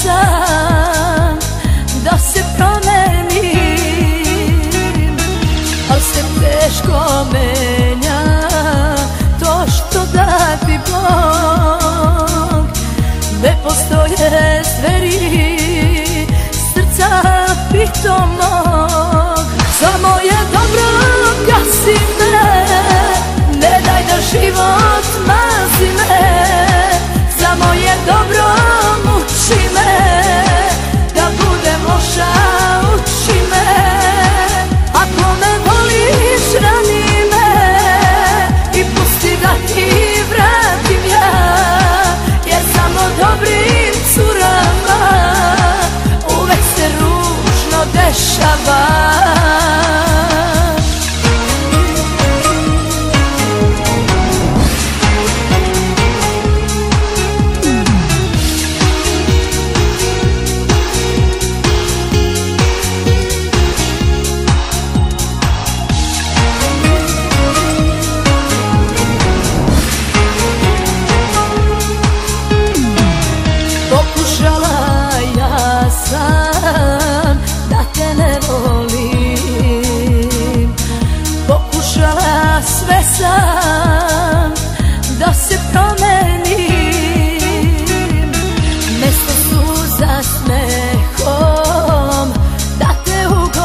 sam da se promenim, al se teško menja to što dati Bog. Ne postoje zveri srca pitomog. Za moje dobro gasi me, ne daj da život mazi me. Za moje dobro muči me, da budem loša uči me. Ako me voliš rani me i pusti da ti vratim ja, jer samo dobrim curama uvek se ružno dešava. Pokušala ja sam da te ne volim, pokušala sve sam da se promenim. Mesto suza smehom da te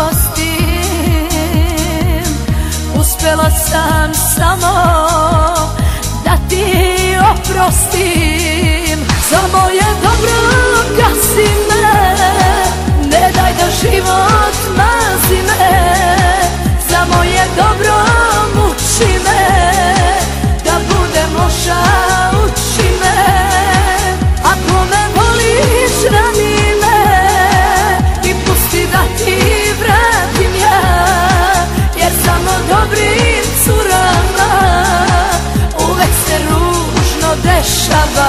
ugostim, uspela sam samo da ti oprostim. Za moje dobro gasi me, ne daj da život mazi me. Za moje dobro muči me, da budem loša uči me. Ako me voliš rani me i pusti da ti vratim ja, jer samo dobrim curama uvek se ružno dešava.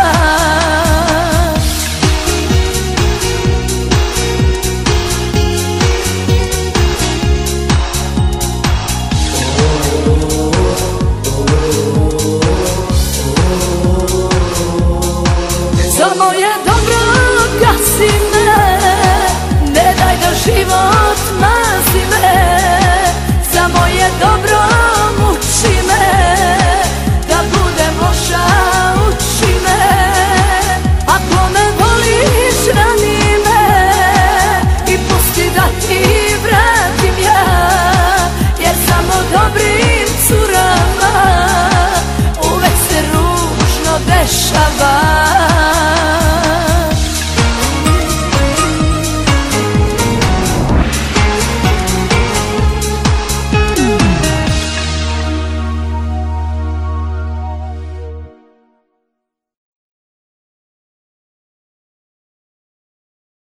Za moje dobro gasi me, ne daj da život mazi me. Za moje dobro muči me, da budem loša uči me. Ako me voliš rani me i pusti da ti vratim ja, jer samo dobrim curama uvek se ružno dešava.